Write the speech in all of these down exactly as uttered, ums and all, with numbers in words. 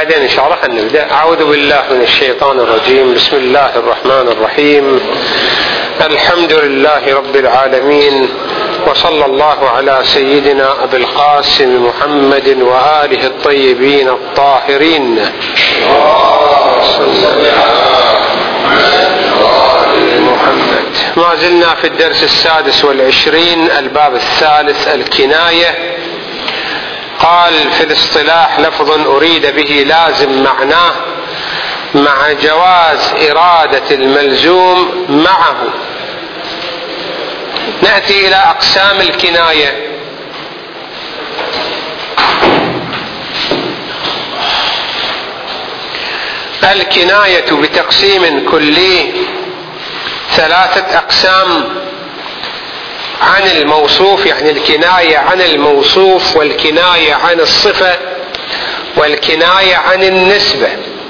بعدين إن شاء الله خلينا نبدأ. أعوذ بالله من الشيطان الرجيم. بسم الله الرحمن الرحيم. الحمد لله رب العالمين، وصلى الله على سيدنا أبي القاسم محمد وآله الطيبين الطاهرين. محمد. ما زلنا في الدرس السادس والعشرين، الباب الثالث، الكناية. قال: في الاصطلاح لفظ أريد به لازم معناه مع جواز إرادة الملزوم معه. نأتي إلى أقسام الكناية. الكناية بتقسيم كلي ثلاثة أقسام: عن الموصوف، يعني الكناية عن الموصوف، والكناية عن الصفة، والكناية عن النسبة.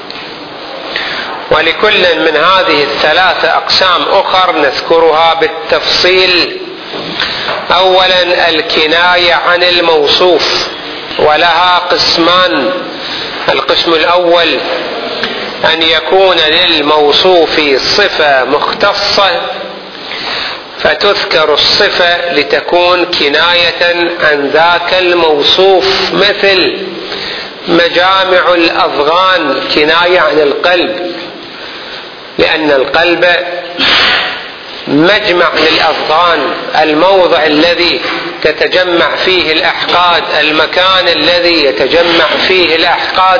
ولكل من هذه الثلاثة أقسام أخر نذكرها بالتفصيل. أولا الكناية عن الموصوف، ولها قسمان. القسم الأول أن يكون للموصوف صفة مختصة فتذكر الصفة لتكون كناية عن ذاك الموصوف، مثل مجامع الأضغان كناية عن القلب، لأن القلب مجمع للأضغان، الموضع الذي تتجمع فيه الأحقاد، المكان الذي يتجمع فيه الأحقاد.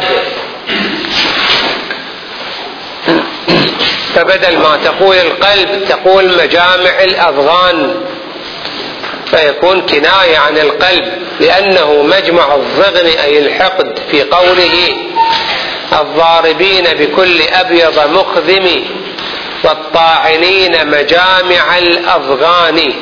فبدل ما تقول القلب تقول مجامع الأضغان، فيكون كناية عن القلب، لأنه مجمع الضغن أي الحقد، في قوله: الضاربين بكل أبيض مخذم والطاعنين مجامع الأضغان.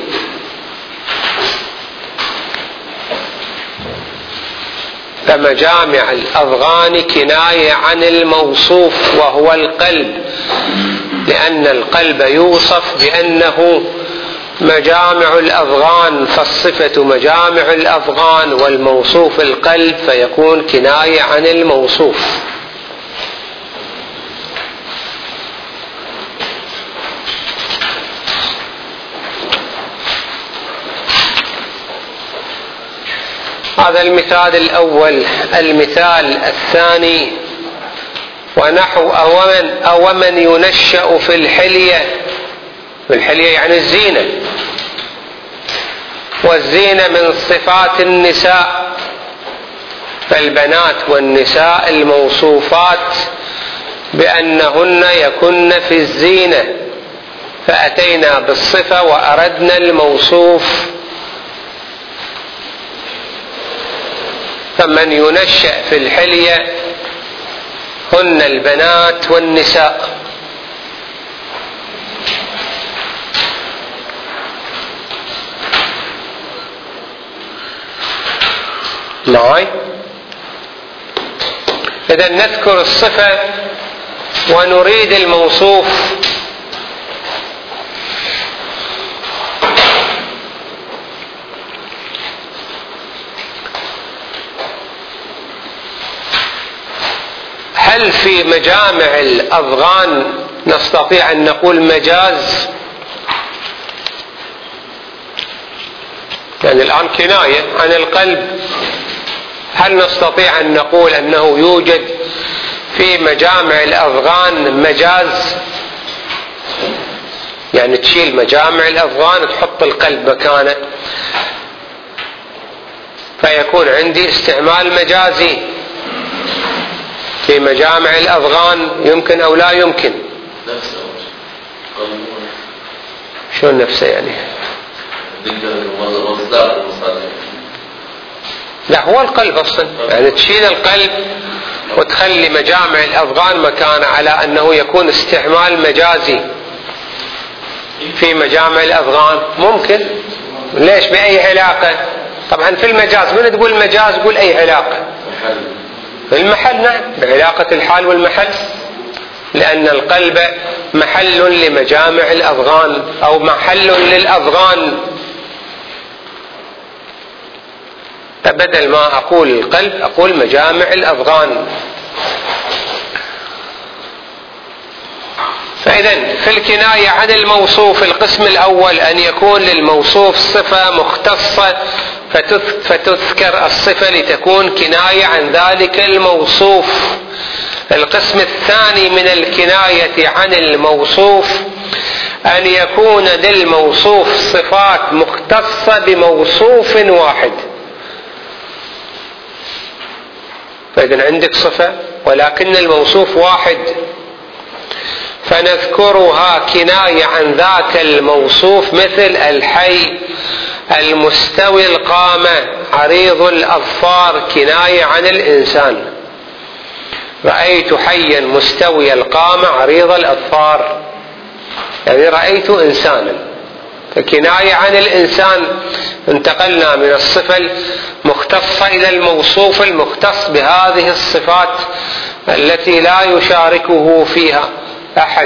فمجامع الأضغان كناية عن الموصوف وهو القلب، لأن القلب يوصف بأنه مجامع الأضغان، فالصفة مجامع الأضغان والموصوف القلب، فيكون كناية عن الموصوف. هذا المثال الأول. المثال الثاني: ونحو أومن, أومن ينشأ في الحلية. في الحلية يعني الزينة، والزينة من صفات النساء، فالبنات والنساء الموصوفات بأنهن يكن في الزينة، فأتينا بالصفة وأردنا الموصوف. فمن ينشأ في الحلية هن البنات والنساء. معي؟ إذا نذكر الصفة ونريد الموصوف. هل في مجامع الأضغان نستطيع أن نقول مجاز؟ يعني الآن كناية عن القلب، هل نستطيع أن نقول أنه يوجد في مجامع الأضغان مجاز؟ يعني تشيل مجامع الأضغان وتحط القلب مكانه، فيكون عندي استعمال مجازي في مجامع الأضغان. يمكن أو لا يمكن؟ شو نفسه يعني؟ لا، هو القلب أصلا، يعني تشيل القلب وتخلي مجامع الأضغان مكانه، على أنه يكون استعمال مجازي في مجامع الأضغان. ممكن. ليش؟ بأي علاقة؟ طبعا في المجاز من تقول مجاز قول أي علاقة. المحل، نعم، بعلاقة الحال والمحل، لأن القلب محل لمجامع الأضغان أو محل للأضغان. فبدل ما أقول القلب أقول مجامع الأضغان. فإذا في الكناية عن الموصوف القسم الأول أن يكون للموصوف صفة مختصة فتذكر الصفة لتكون كناية عن ذلك الموصوف. القسم الثاني من الكناية عن الموصوف أن يكون للموصوف صفات مختصة بموصوف واحد. فإذا عندك صفة ولكن الموصوف واحد، فنذكرها كناية عن ذاك الموصوف، مثل الحي المستوي القامة عريض الأظفار كناية عن الإنسان. رأيت حيا مستوي القامة عريض الأظفار، يعني رأيت إنسانا، فكناية عن الإنسان. انتقلنا من الصفة المختصة إلى الموصوف المختص بهذه الصفات التي لا يشاركه فيها أحد.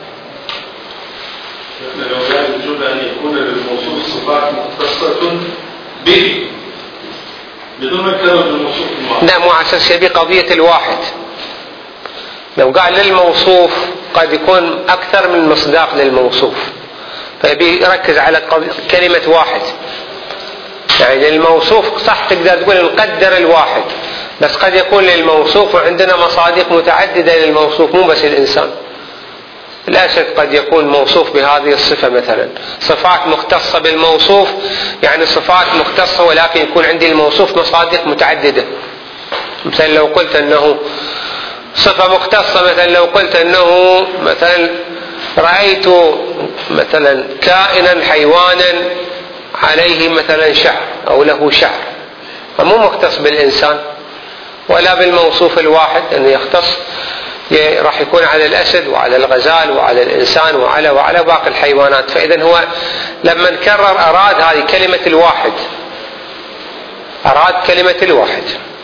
لو كان يجوز أن يكون للموصوف صفات مختصة به بدون ما يكون الموصوف الواحد. لا، مو على أساس يبي قضية الواحد. لو قال للموصوف قد يكون أكثر من مصداق للموصوف، فيبي يركز على كلمة واحد. يعني للموصوف صح تقدر تقول نقدر الواحد، بس قد يكون للموصوف وعندنا مصادق متعددة للموصوف، مو بس الإنسان. الأسد قد يكون موصوف بهذه الصفة مثلا، صفات مختصة بالموصوف، يعني صفات مختصة ولكن يكون عندي الموصوف مصادق متعددة. مثلا لو قلت أنه صفة مختصة، مثلا لو قلت أنه مثلا رأيت مثلا كائنا حيوانا عليه مثلا شعر أو له شعر، فمو مختص بالإنسان ولا بالموصوف الواحد، أنه يختص راح يكون على الأسد وعلى الغزال وعلى الإنسان وعلى وعلى باقي الحيوانات. فإذا هو لما نكرر أراد هذه كلمة الواحد، أراد كلمة الواحد.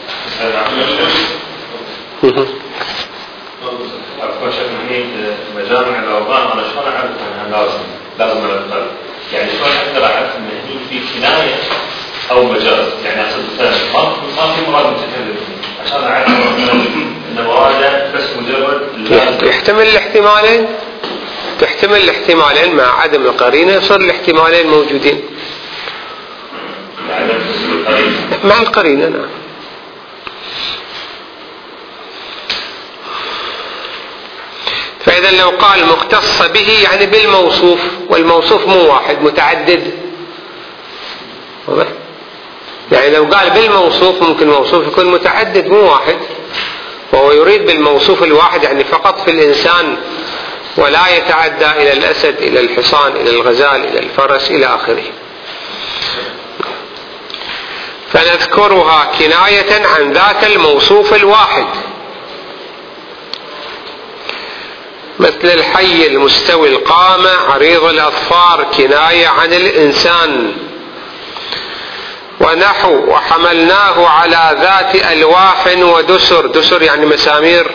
أكون شيخ محميد مجامع الأوطان، أنا شلون أعرف أنها لازم لازم من القلب؟ يعني شلون أقدر أعرف أن هي في كناية أو مجاز؟ يعني أقصد ما ما في مراد متكلم عشان أعرف أن مراده بس مجرد يحتمل الاحتمالين، تحتمل الاحتمالين مع عدم القرينة يصير الاحتمالين موجودين. مع القرينة نعم. فإذا لو قال مختص به يعني بالموصوف، والموصوف مو واحد متعدد. يعني لو قال بالموصوف ممكن موصوف يكون متعدد مو واحد، وهو يريد بالموصوف الواحد يعني فقط في الإنسان، ولا يتعدى إلى الأسد إلى الحصان إلى الغزال إلى الفرس إلى آخره. فنذكرها كناية عن ذاك الموصوف الواحد، مثل الحي المستوي القامة عريض الأظفار كناية عن الإنسان. ونحو وحملناه على ذات ألواح ودسر، دسر يعني مسامير،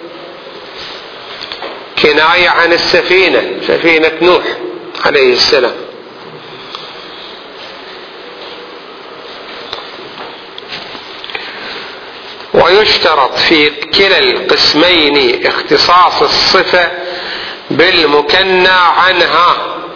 كناية عن السفينة، سفينة نوح عليه السلام. ويشترط في كلا القسمين اختصاص الصفة بالمكنى عنها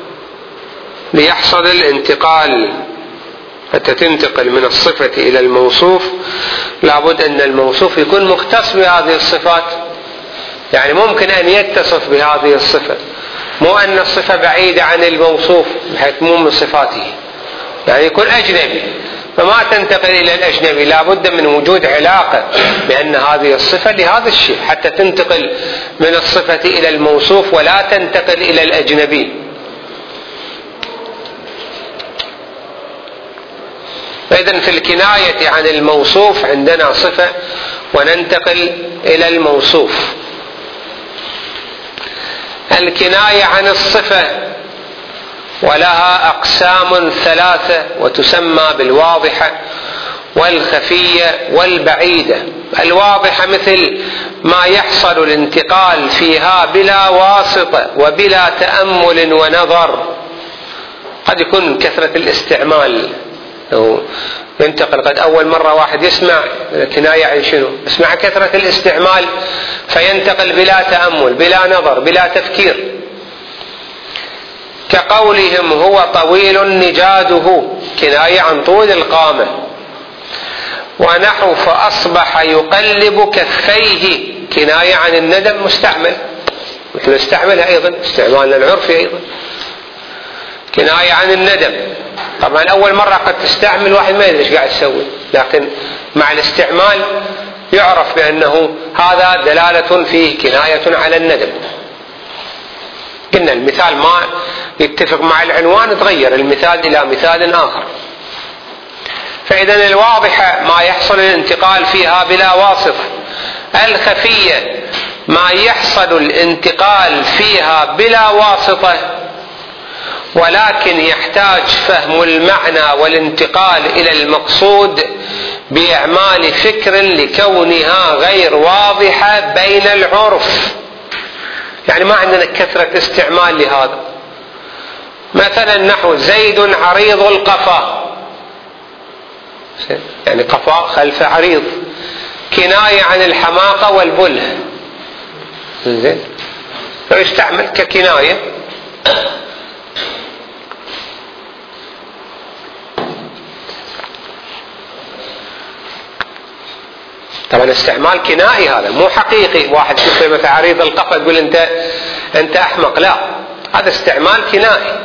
ليحصل الانتقال. حتى تنتقل من الصفة إلى الموصوف لابد أن الموصوف يكون مختص بهذه الصفات، يعني ممكن أن يتصف بهذه الصفة، مو أن الصفة بعيدة عن الموصوف بحيث مو من صفاته، يعني يكون أجنبي فما تنتقل إلى الأجنبي. لابد من وجود علاقة بأن هذه الصفة لهذا الشيء حتى تنتقل من الصفة إلى الموصوف ولا تنتقل إلى الأجنبي. فإذن في الكناية عن الموصوف عندنا صفة وننتقل إلى الموصوف. الكناية عن الصفة ولها أقسام ثلاثة وتسمى بالواضحة والخفية والبعيدة. الواضحة مثل ما يحصل الانتقال فيها بلا واسطة وبلا تأمل ونظر، قد يكون كثرة الاستعمال ينتقل. قد أول مرة واحد يسمع كناية عن شنو؟ اسمع كثرة الاستعمال فينتقل بلا تأمل بلا نظر بلا تفكير. كقولهم هو طويل نجاده، كناية عن طول القامة. ونحو فأصبح يقلب كفيه، كناية عن الندم مستعمل، مثل استعملها أيضا استعمالنا العرفي أيضا كناية عن الندم. طبعا أول مرة قد تستعمل واحد ما يدري ايش قاعد تسوي، لكن مع الاستعمال يعرف بأنه هذا دلالة فيه كناية على الندم. قلنا المثال ما يتفق مع العنوان تغير المثال إلى مثال آخر. فإذا الواضحة ما يحصل الانتقال فيها بلا واسطة، الخفية ما يحصل الانتقال فيها بلا واسطة ولكن يحتاج فهم المعنى والانتقال إلى المقصود بإعمال فكر لكونها غير واضحة بين العرف. يعني ما عندنا كثرة استعمال لهذا. مثلا نحو زيد عريض القفا، يعني قفا خلف عريض، كناية عن الحماقة والبله، زين فيستعمل ككناية. طبعا استعمال كنائي هذا مو حقيقي. واحد يشوف مثل عريض القفا تقول انت انت احمق، لا، هذا استعمال كنائي.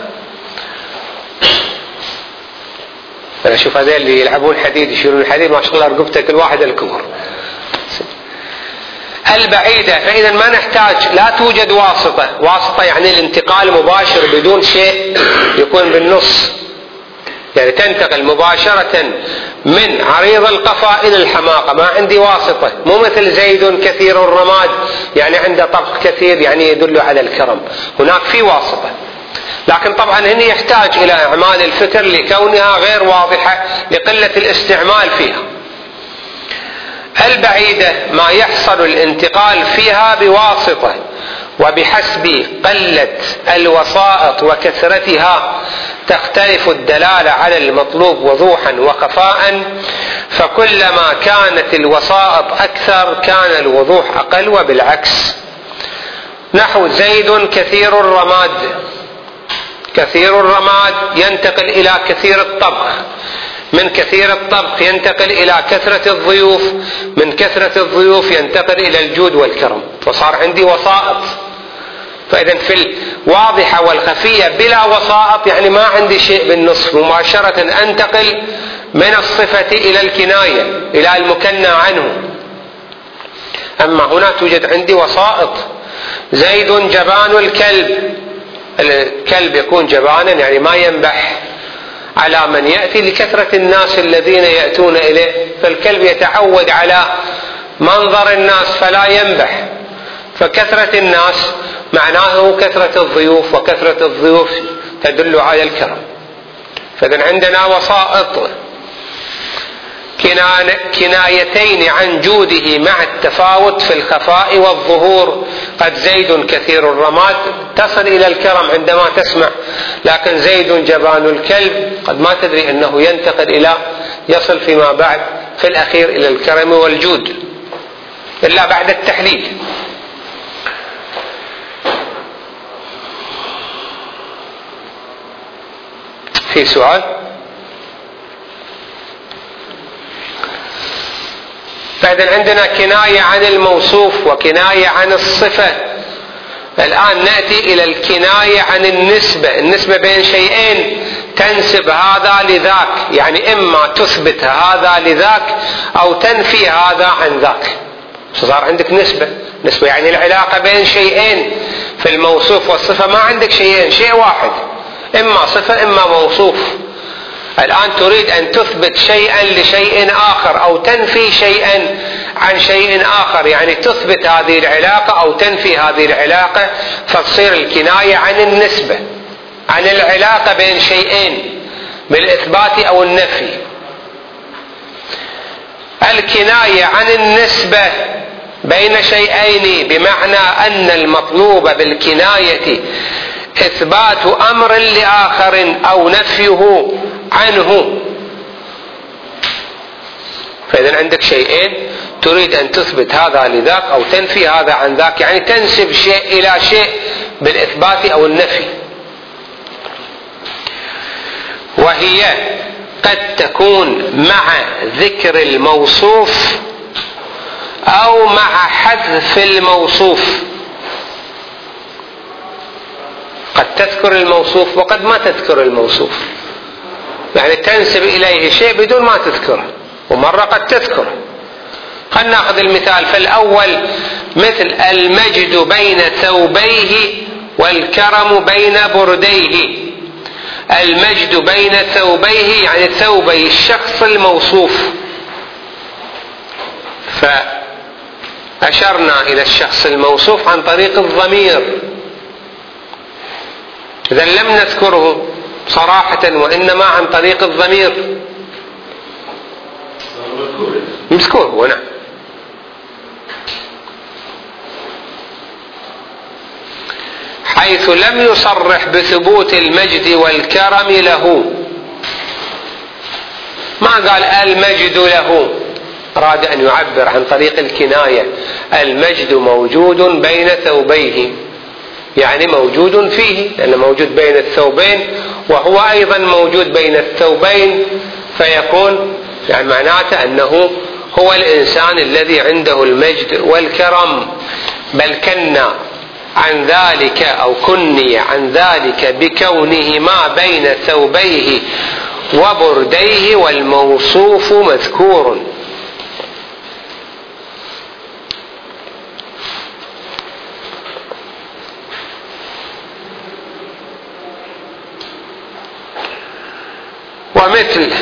انا اشوف هذول اللي يلعبون حديد يشيلون الحديد ما شاء الله رقبته كل واحد الكبر. البعيدة فإذا ما نحتاج، لا توجد واسطة. واسطة يعني الانتقال مباشر بدون شيء يكون بالنص، يعني تنتقل مباشرة من عريض القفا إلى الحماقة، ما عندي واسطة. مو مثل زيد كثير الرماد يعني عنده طبق كثير يعني يدل على الكرم، هناك في واسطة. لكن طبعا هنا يحتاج إلى إعمال الفكر لكونها غير واضحة لقلة الاستعمال فيها. البعيدة ما يحصل الانتقال فيها بواسطة، وبحسب قلة الوسائط وكثرتها تختلف الدلالة على المطلوب وضوحا وخفاء، فكلما كانت الوسائط أكثر كان الوضوح أقل وبالعكس. نحو زيد كثير الرماد، كثير الرماد ينتقل إلى كثير الطبخ، من كثير الطبخ ينتقل إلى كثرة الضيوف، من كثرة الضيوف ينتقل إلى الجود والكرم، فصار عندي وسائط. فإذا في الواضحة والخفية بلا وسائط يعني ما عندي شيء بالنصف، مباشرة أنتقل من الصفة إلى الكناية إلى المكنى عنه. أما هنا توجد عندي وسائط. زيد جبان الكلب، الكلب يكون جبانا يعني ما ينبح على من يأتي لكثرة الناس الذين يأتون إليه، فالكلب يتعود على منظر الناس فلا ينبح. فكثرة الناس معناه كثرة الضيوف، وكثرة الضيوف تدل على الكرم. فإذن عندنا وسائط كنايتين عن جوده مع التفاوت في الخفاء والظهور. قد زيد كثير الرماد تصل إلى الكرم عندما تسمع، لكن زيد جبان الكلب قد ما تدري أنه ينتقل إلى يصل فيما بعد في الأخير إلى الكرم والجود إلا بعد التحليل. في سؤال؟ بعدين عندنا كناية عن الموصوف وكناية عن الصفة. الآن نأتي إلى الكناية عن النسبة، النسبة بين شيئين تنسب هذا لذاك، يعني إما تثبت هذا لذاك أو تنفي هذا عن ذاك. صار عندك نسبة، نسبة يعني العلاقة بين شيئين. في الموصوف والصفة ما عندك شيئين، شيء واحد، إما صفة إما موصوف. الآن تريد أن تثبت شيئا لشيء آخر أو تنفي شيئا عن شيء آخر، يعني تثبت هذه العلاقة أو تنفي هذه العلاقة، فتصير الكناية عن النسبة، عن العلاقة بين شيئين بالإثبات أو النفي. الكناية عن النسبة بين شيئين بمعنى أن المطلوب بالكناية إثبات أمر لآخر أو نفيه عنه. فإذا عندك شيئين تريد أن تثبت هذا لذاك أو تنفي هذا عن ذاك، يعني تنسب شيء إلى شيء بالإثبات أو النفي. وهي قد تكون مع ذكر الموصوف أو مع حذف الموصوف. قد تذكر الموصوف وقد ما تذكر الموصوف، يعني تنسب إليه شيء بدون ما تذكره، ومرة قد تذكره. خلنا ناخذ المثال. فالأول مثل المجد بين ثوبيه والكرم بين برديه. المجد بين ثوبيه يعني ثوبي الشخص الموصوف، فأشرنا إلى الشخص الموصوف عن طريق الضمير، إذا لم نذكره صراحة وإنما عن طريق الضمير. مذكور هو نعم. حيث لم يصرح بثبوت المجد والكرم له، ما قال المجد له، أراد أن يعبر عن طريق الكناية. المجد موجود بين ثوبيه، يعني موجود فيه، لأنه موجود بين الثوبين وهو أيضا موجود بين الثوبين، فيكون يعني معناته أنه هو الإنسان الذي عنده المجد والكرم. بل كنا عن ذلك أو كني عن ذلك بكونه ما بين ثوبيه وبرديه والموصوف مذكور. ومثل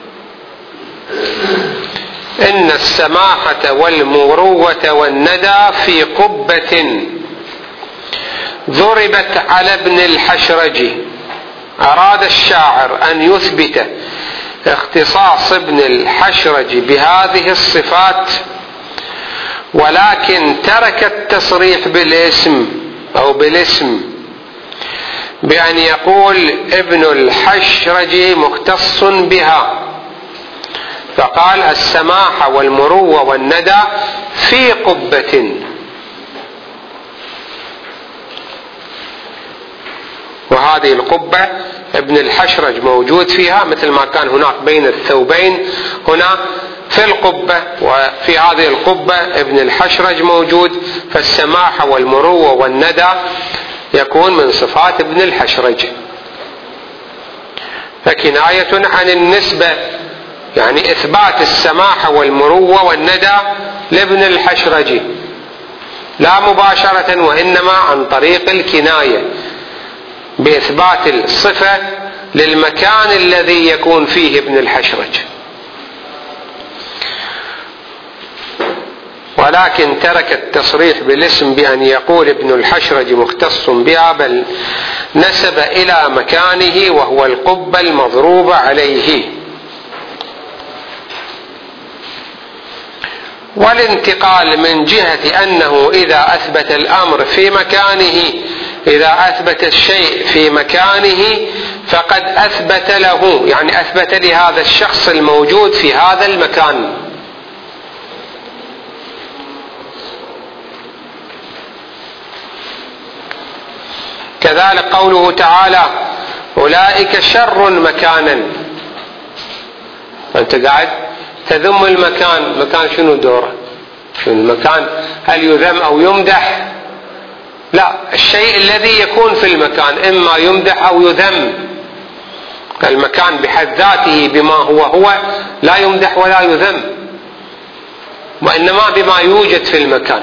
إن السماحة والمروة والندى في قبة ضربت على ابن الحشرج. أراد الشاعر أن يثبت اختصاص ابن الحشرج بهذه الصفات، ولكن ترك التصريح بالاسم أو بالاسم بأن يقول ابن الحشرج مختص بها، فقال السماحة والمروة والندى في قبة. وهذه القبة ابن الحشرج موجود فيها، مثل ما كان هناك بين الثوبين، هنا في القبة وفي هذه القبة ابن الحشرج موجود. فالسماحة والمروة والندى يكون من صفات ابن الحشرج، فكناية عن النسبة، يعني إثبات السماحة والمروة والندى لابن الحشرج لا مباشرة وإنما عن طريق الكناية بإثبات الصفة للمكان الذي يكون فيه ابن الحشرج. ولكن ترك التصريح بالاسم بأن يقول ابن الحشرج مختص بها، بل نسب إلى مكانه وهو القبة المضروب عليه. والانتقال من جهة أنه إذا أثبت الأمر في مكانه، إذا أثبت الشيء في مكانه فقد أثبت له، يعني أثبت لهذا الشخص الموجود في هذا المكان. كذلك قوله تعالى أولئك شر مكانا. أنت قاعد تذم المكان، المكان شنو دوره؟ شنو المكان؟ هل يذم أو يمدح؟ لا، الشيء الذي يكون في المكان إما يمدح أو يذم. المكان بحد ذاته بما هو هو لا يمدح ولا يذم، وإنما بما يوجد في المكان.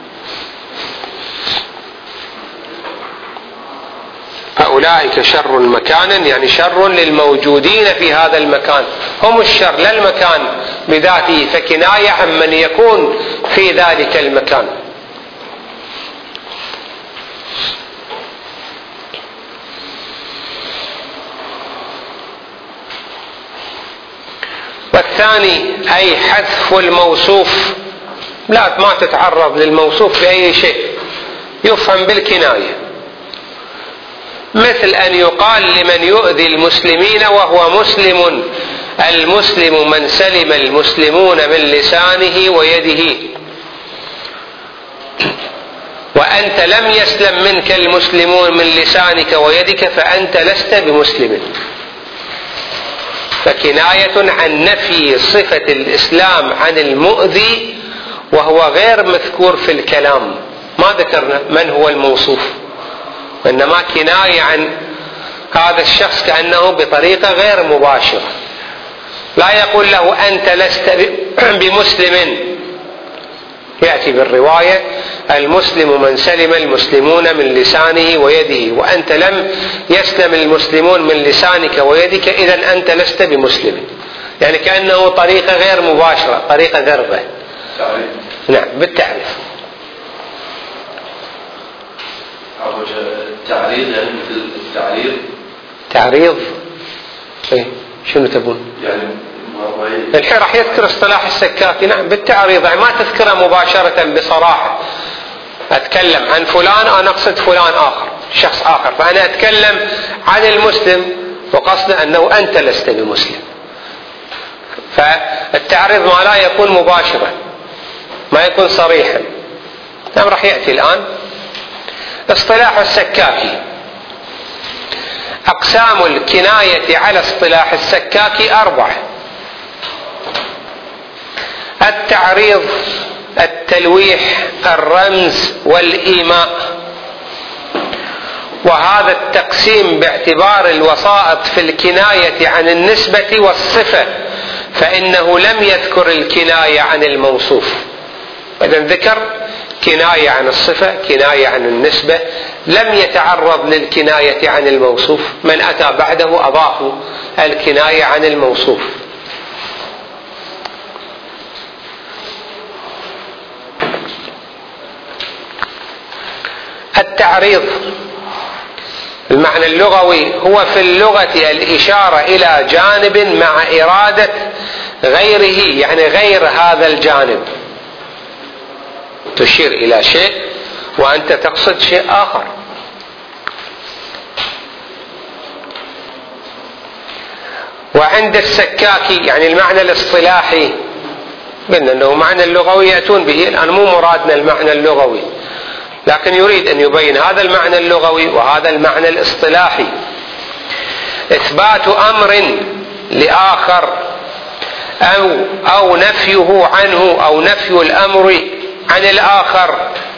فأولئك شر مكانا يعني شر للموجودين في هذا المكان، هم الشر لا المكان بذاته، فكناية عن من يكون في ذلك المكان. والثاني أي حذف الموصوف، لا ما تتعرض للموصوف بأي شيء، يفهم بالكناية. مثل أن يقال لمن يؤذي المسلمين وهو مسلم المسلم من سلم المسلمون من لسانه ويده، وأنت لم يسلم منك المسلمون من لسانك ويدك فأنت لست بمسلم. فكناية عن نفي صفة الإسلام عن المؤذي، وهو غير مذكور في الكلام، ما ذكرنا من هو الموصوف، وإنما كناية عن هذا الشخص كأنه بطريقة غير مباشرة. لا يقول له أنت لست بمسلم، يأتي بالرواية المسلم من سلم المسلمون من لسانه ويده، وأنت لم يسلم المسلمون من لسانك ويدك إذن أنت لست بمسلم، يعني كأنه طريقة غير مباشرة، طريقة ذربة. نعم بالتعريف. التعريض يعني مثل التعريض. تعريض ايه شنو تبون؟ يعني الحين راح يذكر اصطلاح السكاكي. نعم بالتعريض، يعني ما تذكره مباشرة بصراحة. أتكلم عن فلان أنا أقصد فلان آخر، شخص آخر، فأنا أتكلم عن المسلم وقصد أنه أنت لست بمسلم. فالتعريض ما لا يكون مباشرا، ما يكون صريحا. نعم راح يأتي الآن اصطلاح السكاكي. أقسام الكناية على اصطلاح السكاكي أربعة: التعريض، التلويح، الرمز، والإيماء. وهذا التقسيم باعتبار الوسائط في الكناية عن النسبة والصفة، فإنه لم يذكر الكناية عن الموصوف، إذن ذكر كناية عن الصفة، كناية عن النسبة، لم يتعرض للكناية عن الموصوف. من أتى بعده أضافوا الكناية عن الموصوف. التعريض المعنى اللغوي هو في اللغة الإشارة إلى جانب مع إرادة غيره، يعني غير هذا الجانب، تشير إلى شيء وأنت تقصد شيء آخر. وعند السكاكي يعني المعنى الاصطلاحي، قلنا أنه معنى اللغوي يأتون به، الآن مو مرادنا المعنى اللغوي، لكن يريد أن يبين هذا المعنى اللغوي وهذا المعنى الاصطلاحي. إثبات أمر لآخر أو, أو نفيه عنه أو نفي الأمر عن الآخر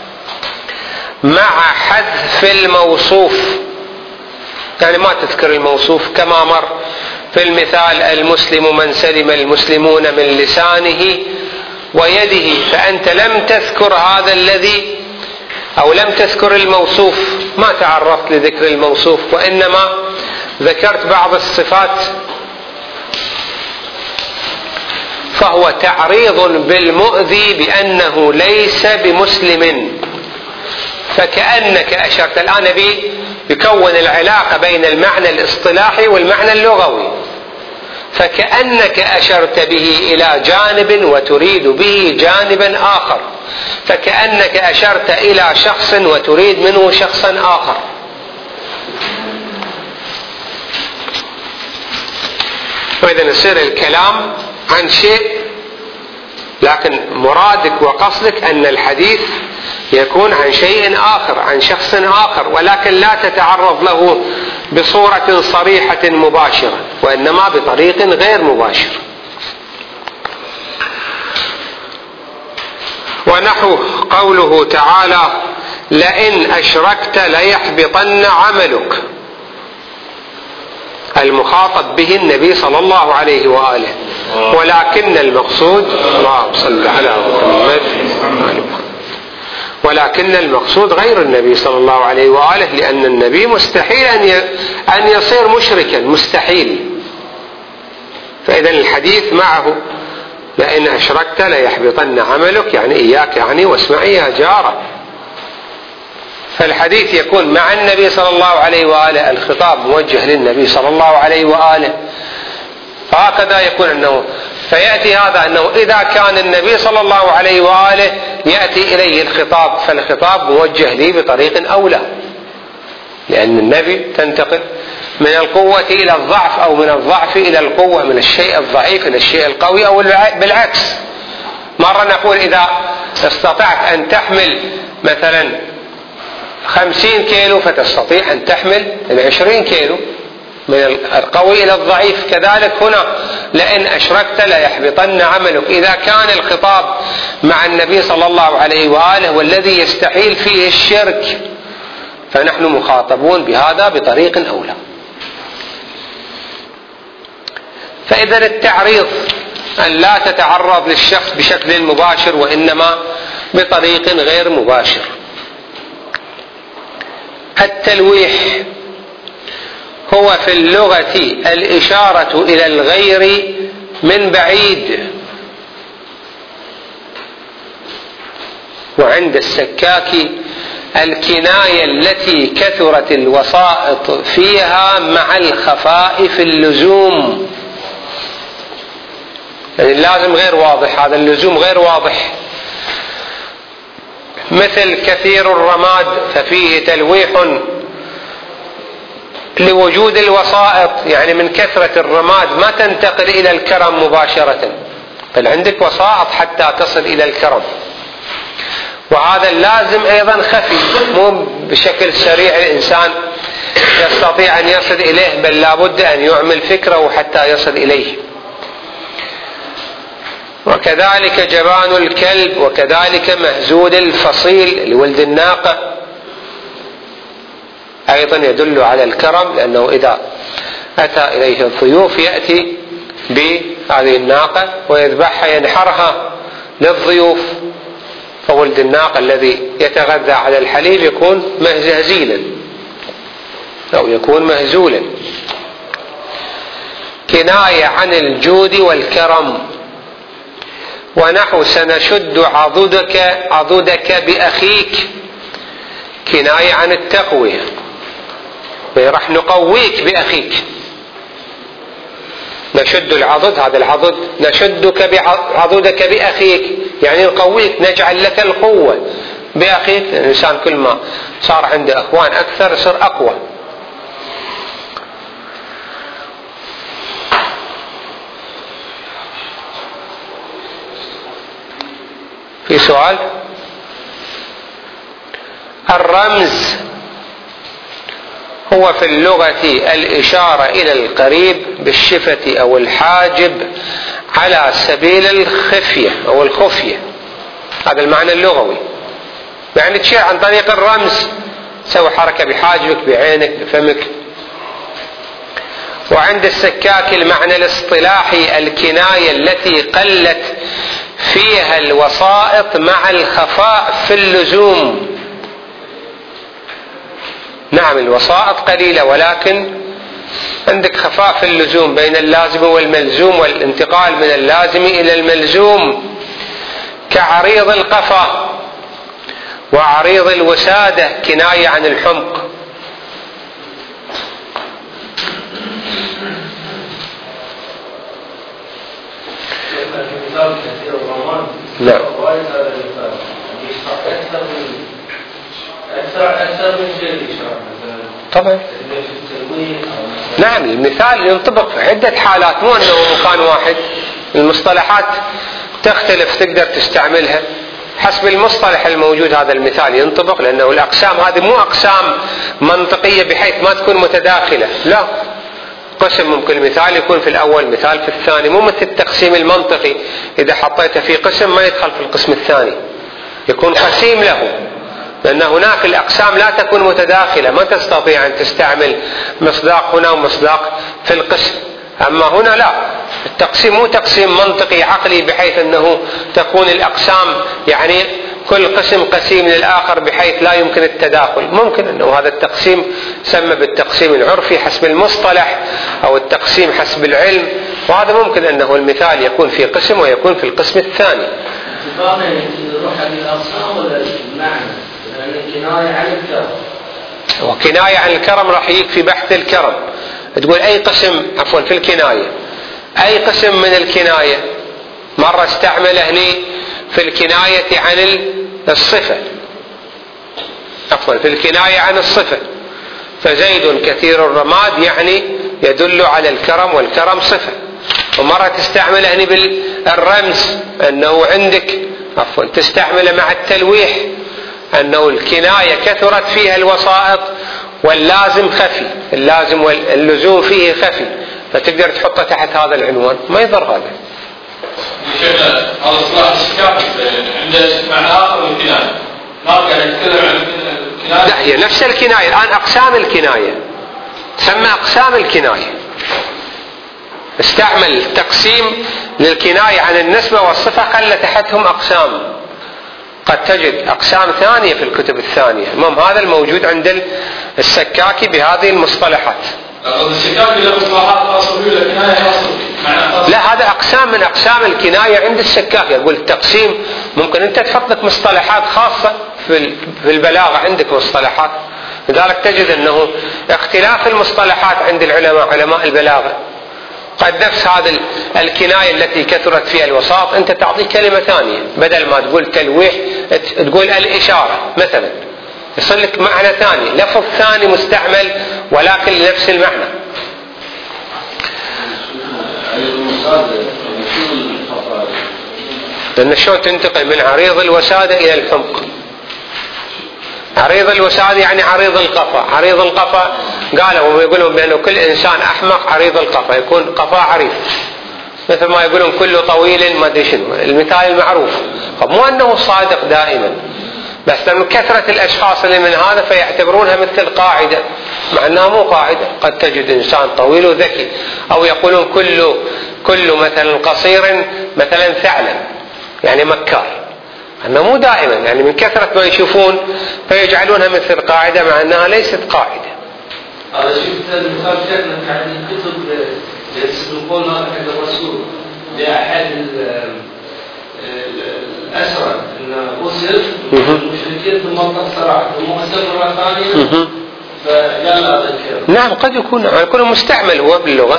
مع حذف الموصوف، يعني ما تذكر الموصوف كما مر في المثال المسلم من سلم المسلمون من لسانه ويده، فأنت لم تذكر هذا الذي أو لم تذكر الموصوف، ما تعرضت لذكر الموصوف، وإنما ذكرت بعض الصفات، فهو تعريض بالمؤذي بأنه ليس بمسلم. فكأنك أشرت الآن بي يكون العلاقة بين المعنى الاصطلاحي والمعنى اللغوي، فكأنك أشرت به إلى جانب وتريد به جانبا آخر، فكأنك أشرت إلى شخص وتريد منه شخصا آخر. وإذا يصير الكلام عن شيء، لكن مرادك وقصدك أن الحديث يكون عن شيء آخر، عن شخص آخر، ولكن لا تتعرض له بصورة صريحة مباشرة، وإنما بطريق غير مباشر. ونحو قوله تعالى: لئن أشركت ليحبطن عملك، المخاطب به النبي صلى الله عليه وآله، ولكن المقصود اللهم صل على محمد، ولكن المقصود غير النبي صلى الله عليه وآله، لأن النبي مستحيل أن يصير مشركا، مستحيل. فإذا الحديث معه لئن أشركت ليحبطن عملك، يعني إياك يعني واسمعي يا جارة. فالحديث يكون مع النبي صلى الله عليه وآله، الخطاب موجه للنبي صلى الله عليه وآله، فهكذا يكون أنه فيأتي هذا أنه إذا كان النبي صلى الله عليه وآله يأتي إليه الخطاب، فالخطاب موجه لي بطريق أولى، لأن النبي تنتقل من القوة إلى الضعف، أو من الضعف إلى القوة، من الشيء الضعيف إلى الشيء القوي، أو بالعكس. مرة نقول إذا استطعت أن تحمل مثلا خمسين كيلو فتستطيع أن تحمل العشرين كيلو، من القوي إلى الضعيف. كذلك هنا لئن أشركت ليحبطن عملك. إذا كان الخطاب مع النبي صلى الله عليه وآله والذي يستحيل فيه الشرك، فنحن مخاطبون بهذا بطريق أولى. فإذا التعريض أن لا تتعرض للشخص بشكل مباشر، وإنما بطريق غير مباشر. التلويح هو في اللغة الإشارة إلى الغير من بعيد، وعند السكاك الكناية التي كثرت الوسائط فيها مع الخفاء في اللزوم. يعني اللازم غير واضح، هذا اللزوم غير واضح. مثل كثير الرماد ففيه تلويح لوجود الوسائط، يعني من كثرة الرماد ما تنتقل إلى الكرم مباشرة، بل عندك وسائط حتى تصل إلى الكرم. وهذا اللازم أيضا خفي، مو بشكل سريع الإنسان يستطيع أن يصل إليه، بل لابد أن يعمل فكره حتى يصل إليه. وكذلك جبان الكلب، وكذلك مهزول الفصيل لولد الناقة أيضا يدل على الكرم، لأنه إذا أتى إليه الضيوف يأتي بهذه الناقة ويذبحها ينحرها للضيوف. فولد الناقة الذي يتغذى على الحليب يكون مهزيلا أو يكون مهزولا. كناية عن الجود والكرم، ونحو سنشد عضدك عضدك بأخيك، كناية عن التقوية، راح نقويك بأخيك. نشد العضد، هذا العضد نشدك بعضدك بأخيك، يعني نقويك، نجعل لك القوة بأخيك. الإنسان كل ما صار عنده أخوان أكثر يصير أقوى. في سؤال؟ الرمز هو في اللغة الإشارة إلى القريب بالشفة أو الحاجب على سبيل الخفية أو الخفية، هذا المعنى اللغوي. يعني تشير عن طريق الرمز، تسوي حركة بحاجبك، بعينك، بفمك. وعند السكاك المعنى الاصطلاحي الكناية التي قلت فيها الوسائط مع الخفاء في اللزوم. نعم الوسائط قليلة، ولكن عندك خفاء في اللزوم بين اللازم والملزوم، والانتقال من اللازم إلى الملزوم، كعريض القفا وعريض الوسادة، كناية عن الحمق. نعم. طبعا. نعم المثال ينطبق في عدة حالات، مو أنه مكان واحد. المصطلحات تختلف، تقدر تستعملها حسب المصطلح الموجود. هذا المثال ينطبق، لأنه الأقسام هذه مو أقسام منطقية بحيث ما تكون متداخلة، لا. قسم ممكن مثال يكون في الأول، مثال في الثاني، مو مثل التقسيم المنطقي إذا حطيته في قسم ما يدخل في القسم الثاني، يكون قسيم له. لأن هناك الأقسام لا تكون متداخلة، ما تستطيع أن تستعمل مصداق هنا ومصداق في القسم. أما هنا لا، التقسيم مو تقسيم منطقي عقلي بحيث أنه تكون الأقسام يعني كل قسم قسيم للآخر بحيث لا يمكن التداخل. ممكن أنه هذا التقسيم سمى بالتقسيم العرفي حسب المصطلح، أو التقسيم حسب العلم، وهذا ممكن أنه المثال يكون في قسم ويكون في القسم الثاني. وكناية عن الكرم راح يجيك في بحث الكرم، تقول أي قسم، عفوا في الكناية، أي قسم من الكناية. مرة استعمله هني في الكناية عن الصفة، عفوا في الكناية عن الصفة، فزيد كثير الرماد يعني يدل على الكرم، والكرم صفة. ومرة تستعمل هنا بالرمز أنه عندك عفوا تستعمله مع التلويح أنه الكناية كثرت فيها الوسائط واللازم خفي، اللازم واللزوم فيه خفي، فتقدر تحطه تحت هذا العنوان ما يضر هذا. شيخنا هذا اصطلاح الشكاك عنده معنى آخر من الكناية، ما قاعد يتكلم عن الكناية. لا هي نفس الكناية الآن، أقسام الكناية تسمى أقسام الكناية. استعمل تقسيم للكناية عن النسبة والصفة، خلى تحتهم أقسام. قد تجد أقسام ثانية في الكتب الثانية. المهم هذا الموجود عند السكاكي بهذه المصطلحات. السكاكي له مصطلحات خاصة به والكناية خاصة به. لا هذا أقسام من أقسام الكناية عند السكاكي. أقول التقسيم ممكن أنت تحط لك مصطلحات خاصة في البلاغة، عندك مصطلحات، لذلك تجد أنه اختلاف المصطلحات عند العلماء علماء البلاغة. قد نفس هذا الكناية التي كثرت فيها الوساط أنت تعطي كلمة ثانية، بدل ما تقول تلويح تقول الإشارة مثلا، يصل لك معنى ثاني، لفظ ثاني مستعمل ولكن لنفس المعنى. لأن شلون تنتقل من عريض الوسادة إلى الحمق. عريض الوسادة يعني عريض القفا. عريض القفا قالوا ويقولون بأنه كل إنسان أحمق عريض القفا، يكون قفا عريض، مثل ما يقولون كل طويل ما أدري شنو، المثال المعروف. طب مو أنه صادق دائما، بس من كثرة الأشخاص اللي من هذا فيعتبرونها مثل قاعدة، مع أنها مو قاعدة. قد تجد إنسان طويل وذكي، أو يقولون كل كل مثلا قصير مثلا ثعلب يعني مكار، أنه مو دائما، يعني من كثرة ما يشوفون فيجعلونها مثل قاعدة مع أنها ليست قاعدة. هذا شفت المثال كان يعني كتب يسبقون عند الرسول لأحد الأسرى أن أسر المشركين ثم انتصر ثم أسر مرة ثانية فقال هذا الكلام. نعم قد يكون يكون مستعمل هو باللغة.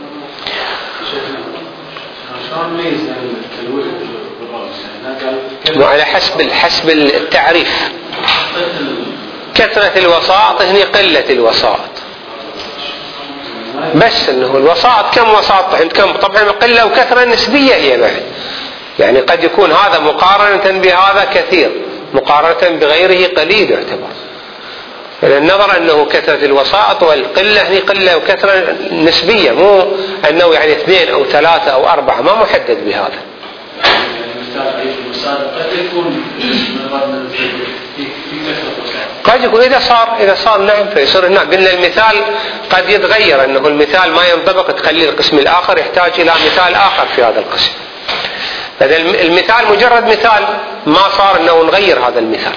وعلى حسب حسب التعريف. كثرة الوساط هنا قلة الوساط، بس انه الوساط كم وساط عند كم، طبعا قلة وكثرة نسبية هي بعد، يعني قد يكون هذا مقارنة بهذا كثير، مقارنة بغيره قليل يعتبر. النظر انه كثرة الوساط والقلة هي قلة وكثرة نسبية، مو انه يعني اثنين او ثلاثة او اربعة، ما محدد بهذا. قد يكون إذا صار إذا صار نعم فيصير نعم. قلنا المثال قد يتغير، أنه المثال ما ينطبق تخلي القسم الآخر يحتاج إلى مثال آخر في هذا القسم. هذا المثال مجرد مثال، ما صار أنه نغير هذا المثال.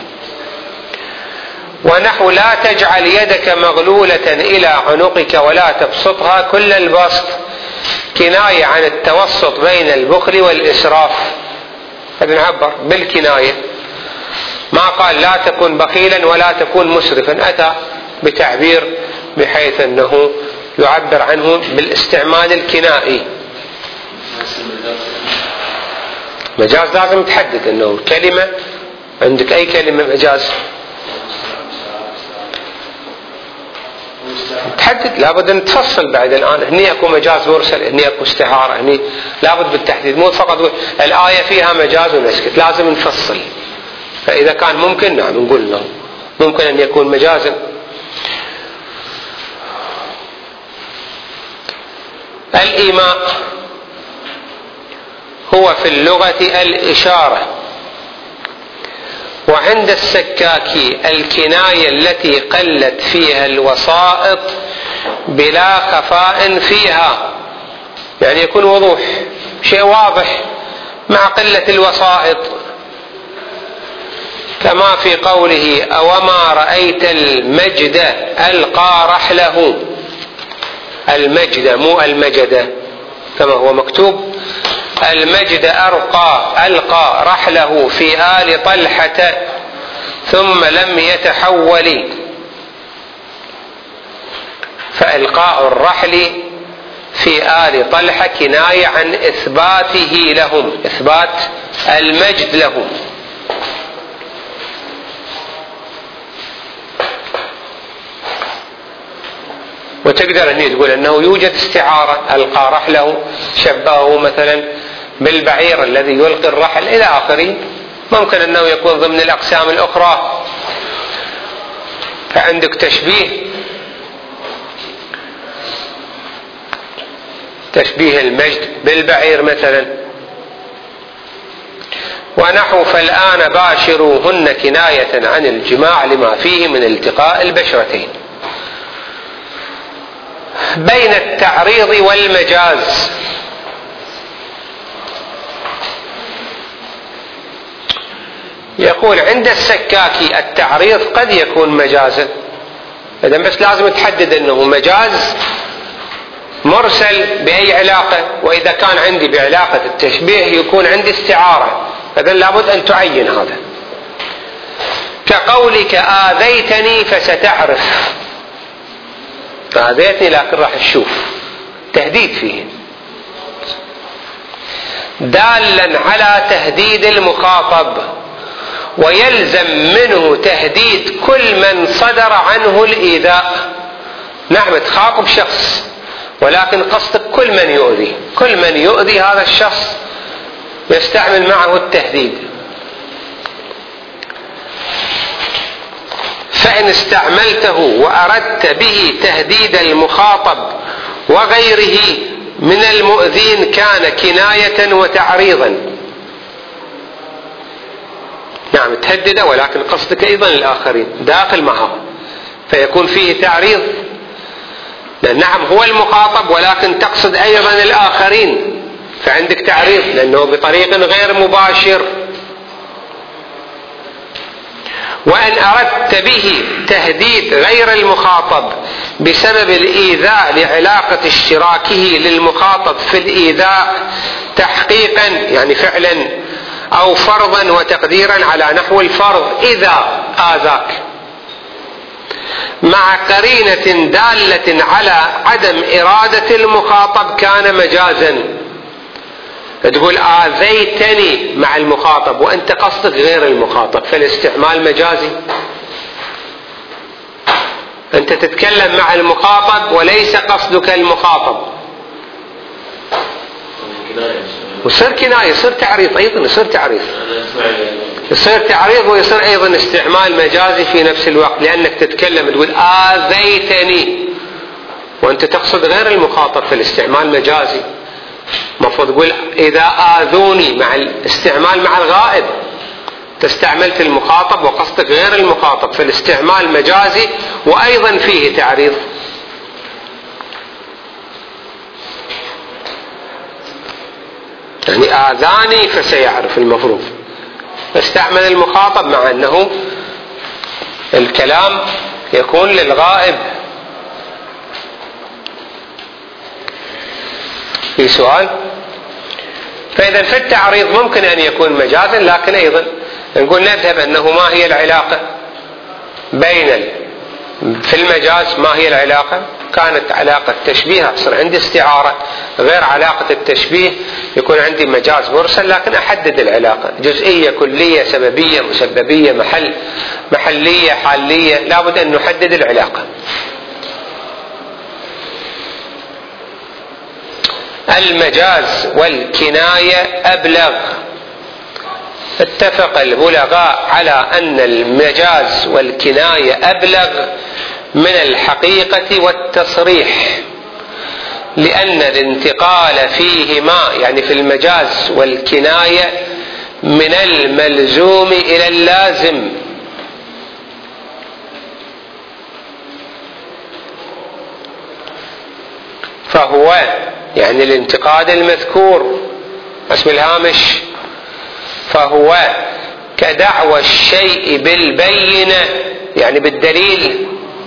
ونحو لا تجعل يدك مغلولة إلى عنقك ولا تبسطها كل البسط، كناية عن التوسط بين البخل والإسراف. ابن عبر بالكناية، ما قال لا تكن بخيلا ولا تكن مسرفا، أتى بتعبير بحيث أنه يعبر عنه بالاستعمال الكنائي. مجاز لازم تحدد أنه كلمة، عندك أي كلمة مجاز تحدد، لابد أن تفصل بعد. الآن هني أكو مجاز مرسل، هني أكو استعارة، هني لابد بالتحديد، مو فقط الآية فيها مجاز ونسكت، لازم نفصل. فإذا كان ممكن نعم نقول له ممكن أن يكون مجازا. الإيماء هو في اللغة الإشارة، وعند السكاكي الكناية التي قلت فيها الوسائط بلا خفاء فيها، يعني يكون وضوح، شيء واضح مع قلة الوسائط، كما في قوله أوما رأيت المجد ألقى رحله. المجد مو المجد كما هو مكتوب، المجد أرقى ألقى رحله في آل طلحة ثم لم يتحول. فإلقاء الرحل في آل طلحة كناية عن إثباته لهم، إثبات المجد لهم. وتقدر هني تقول أنه يوجد استعارة، ألقى رحله شبهه مثلا بالبعير الذي يلقي الرحل إلى آخره. ممكن أنه يكون ضمن الأقسام الأخرى. فعندك تشبيه تشبيه المجد بالبعير مثلا. ونحو فالآن باشروهن كناية عن الجماع لما فيه من التقاء البشرتين. بين التعريض والمجاز يقول عند السكاكي التعريض قد يكون مجازا، إذن بس لازم تحدد أنه مجاز مرسل بأي علاقة، وإذا كان عندي بعلاقة التشبيه يكون عندي استعارة، إذن لابد أن تعين هذا. كقولك آذيتني فستعرف، آذيتني لكن راح تشوف، تهديد فيه دالا على تهديد المخاطب، ويلزم منه تهديد كل من صدر عنه الإيذاء. نعم تخاطب شخص ولكن قصدك كل من يؤذي، كل من يؤذي هذا الشخص يستعمل معه التهديد. فإن استعملته وأردت به تهديد المخاطب وغيره من المؤذين كان كناية وتعريضا. نعم تهدده ولكن قصدك أيضا الآخرين داخل معه، فيكون فيه تعريض. نعم هو المخاطب ولكن تقصد أيضا الآخرين، فعندك تعريض لأنه بطريق غير مباشر. وأن أردت به تهديد غير المخاطب بسبب الإيذاء لعلاقة اشتراكه للمخاطب في الإيذاء تحقيقا يعني فعلا أو فرضا وتقديرا على نحو الفرض إذا آذاك مع قرينة دالة على عدم إرادة المخاطب كان مجازا. تقول آذيتني مع المخاطب وأنت قصدك غير المخاطب، فالاستعمال مجازي. أنت تتكلم مع المخاطب وليس قصدك المخاطب، وصير كناية، يصير تعريض أيضا، يصير تعريض يصير تعريض ويصير أيضا استعمال مجازي في نفس الوقت، لأنك تتكلم تقول آذيتني وأنت تقصد غير المخاطب، فالاستعمال مجازي. مفروض تقول إذا آذوني مع الاستعمال مع الغائب، تستعملت المخاطب وقصدك غير المخاطب، فالاستعمال مجازي وأيضا فيه تعريض. يعني آذاني فسيعرف، المفروض استعمل المخاطب مع أنه الكلام يكون للغائب. في سؤال؟ فإذا في التعريض ممكن أن يكون مجازا، لكن أيضا نقول نذهب أنه ما هي العلاقة بين في المجاز، ما هي العلاقة؟ كانت علاقة تشبيه أصلا عندي استعارة، غير علاقة التشبيه يكون عندي مجاز مرسل، لكن أحدد العلاقة جزئية كلية سببية مسببية محل محلية حالية، لابد أن نحدد العلاقة. المجاز والكناية أبلغ. اتفق البلغاء على أن المجاز والكناية أبلغ من الحقيقة والتصريح، لأن الانتقال فيهما يعني في المجاز والكناية من الملزوم إلى اللازم، فهو يعني الانتقاد المذكور اسم الهامش، فهو كدعوى الشيء بالبينة يعني بالدليل،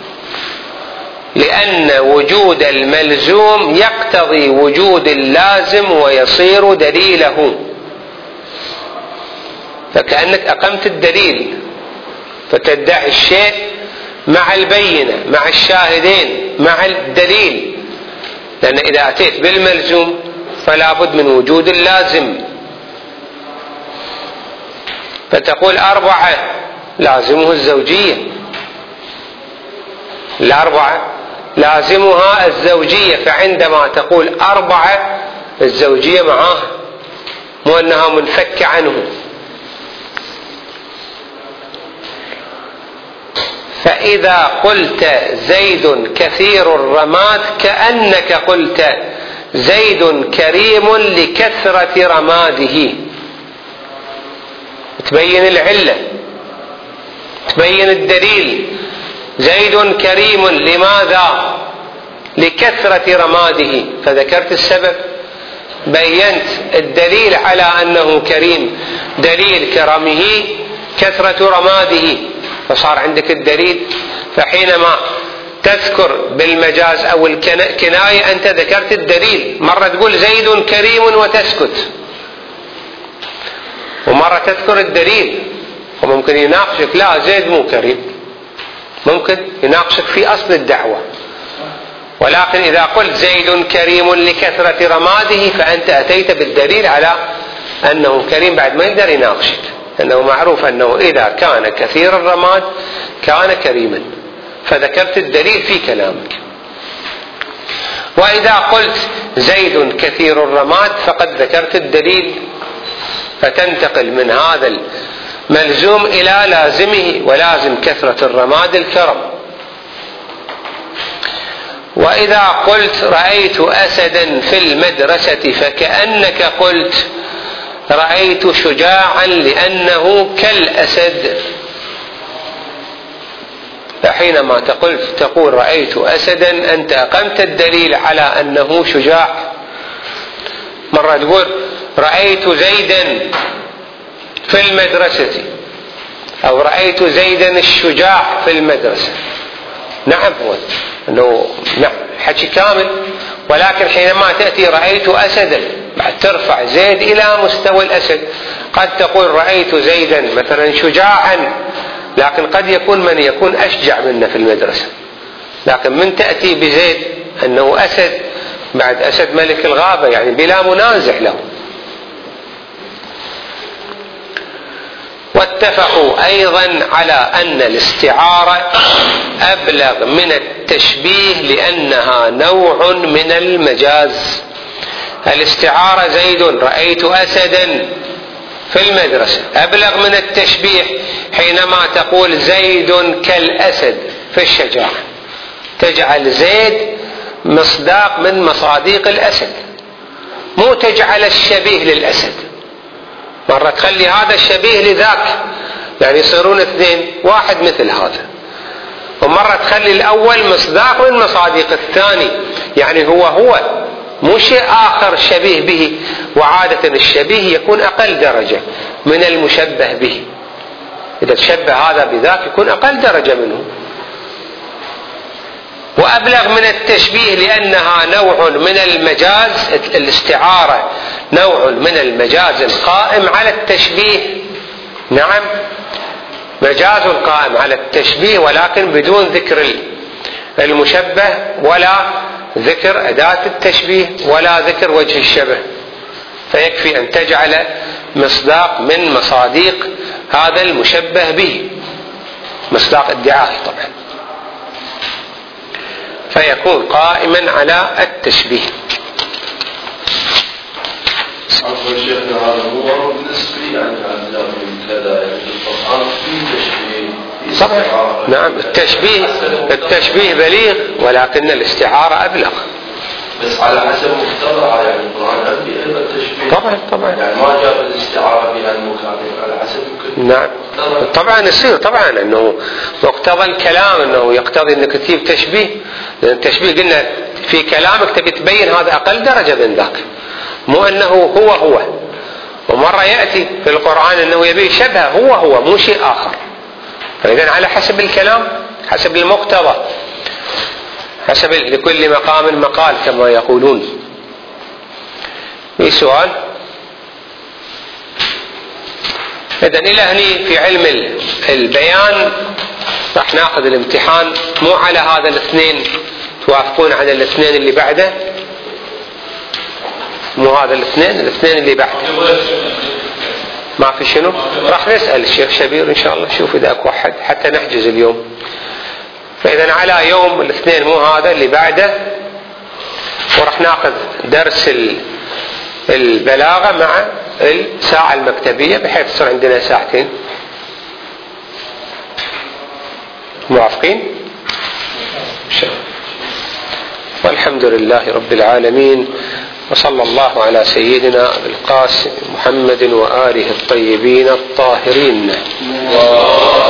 لأن وجود الملزوم يقتضي وجود اللازم ويصير دليله، فكأنك أقمت الدليل، فتدعي الشيء مع البينة مع الشاهدين مع الدليل، لأن إذا أتيت بالملزوم فلا بد من وجود اللازم. فتقول أربعة لازمه الزوجية، الأربعة لازمها الزوجية، فعندما تقول أربعة الزوجية معاها، مو أنها منفكة عنه. فإذا قلت زيد كثير الرماد كأنك قلت زيد كريم لكثرة رماده، تبين العلة، تبين الدليل. زيد كريم لماذا؟ لكثرة رماده، فذكرت السبب، بينت الدليل على أنه كريم، دليل كرمه كثرة رماده، فصار عندك الدليل. فحينما تذكر بالمجاز أو الكناية أنت ذكرت الدليل. مرة تقول زيد كريم وتسكت، ومرة تذكر الدليل، وممكن يناقشك لا زيد مو كريم، ممكن يناقشك في أصل الدعوة. ولكن إذا قلت زيد كريم لكثرة رماده فأنت أتيت بالدليل على أنه كريم، بعد ما يقدر يناقشك، أنه معروف أنه إذا كان كثير الرماد كان كريما، فذكرت الدليل في كلامك. وإذا قلت زيد كثير الرماد فقد ذكرت الدليل، فتنتقل من هذا الملزوم إلى لازمه، ولازم كثرة الرماد الكرم. وإذا قلت رأيت أسدا في المدرسة فكأنك قلت رأيت شجاعا لأنه كالأسد. فحينما تقول تقول رأيت أسدا أنت أقمت الدليل على أنه شجاع. مرة تقول رأيت زيدا في المدرسة، أو رأيت زيدا الشجاع في المدرسة، نعم هو أنه نعم حكي كامل. ولكن حينما تأتي رأيت أسدا بعد ترفع زيد إلى مستوى الأسد. قد تقول رأيت زيدا مثلا شجاعا، لكن قد يكون من يكون أشجع منه في المدرسة، لكن من تأتي بزيد أنه أسد، بعد أسد ملك الغابة يعني بلا منازع له. واتفقوا أيضا على أن الاستعارة أبلغ من التشبيه لأنها نوع من المجاز. الاستعارة زيد رأيت أسدا في المدرسة أبلغ من التشبيه حينما تقول زيد كالأسد في الشجاعة، تجعل زيد مصداق من مصاديق الأسد، مو تجعل الشبيه للأسد. مرة تخلي هذا الشبيه لذاك، يعني يصيرون اثنين، واحد مثل هذا. ومرة تخلي الأول مصداق من مصاديق الثاني، يعني هو هو مو شيء آخر شبيه به. وعادة الشبيه يكون أقل درجة من المشبه به، إذا تشبه هذا بذاك يكون أقل درجة منه. وأبلغ من التشبيه لأنها نوع من المجاز، الاستعارة نوع من المجاز القائم على التشبيه. نعم مجاز قائم على التشبيه، ولكن بدون ذكر المشبه ولا ذكر أداة التشبيه ولا ذكر وجه الشبه، فيكفي أن تجعل مصداق من مصاديق هذا المشبه به، مصداق ادعائي طبعا، فيكون قائما على التشبيه. أقول شيخنا هذا هو بالنسبة يعني عندنا كذا القرآن في تشبيه. طبعا نعم التشبيه التشبيه بليغ، ولكن الاستعارة أبلغ. بس على حسب مقتضى يعني القرآن أبي أيضا التشبيه. طبعا طبعا يعني ما جاب الاستعارة بها المكافئ على حسب ممكن. نعم طبعا يصير طبعا انه مقتضى الكلام انه يقتضي انك تجيب تشبيه، لان التشبيه قلنا في كلامك تبي تبين هذا اقل درجة من ذاك، مو انه هو هو. ومرة يأتي في القرآن انه يبي شبه هو هو مو شيء اخر. فإذا على حسب الكلام، حسب المقتضى، حسب لكل مقام مقال كما يقولون. في سؤال؟ إذن إلى هني في علم البيان راح ناخذ الامتحان مو على هذا الاثنين، توافقون على الاثنين اللي بعده؟ مو هذا الاثنين، الاثنين اللي بعده ما في شنو؟ راح نسأل الشيخ شبير إن شاء الله، شوف إذا أكو أحد حتى نحجز اليوم. فإذا على يوم الاثنين مو هذا اللي بعده، ورح ناخذ درس البلاغة مع الساعة المكتبية بحيث تصير عندنا ساعتين. موافقين؟ والحمد لله رب العالمين، وصلى الله على سيدنا القاسم محمد وآله الطيبين الطاهرين.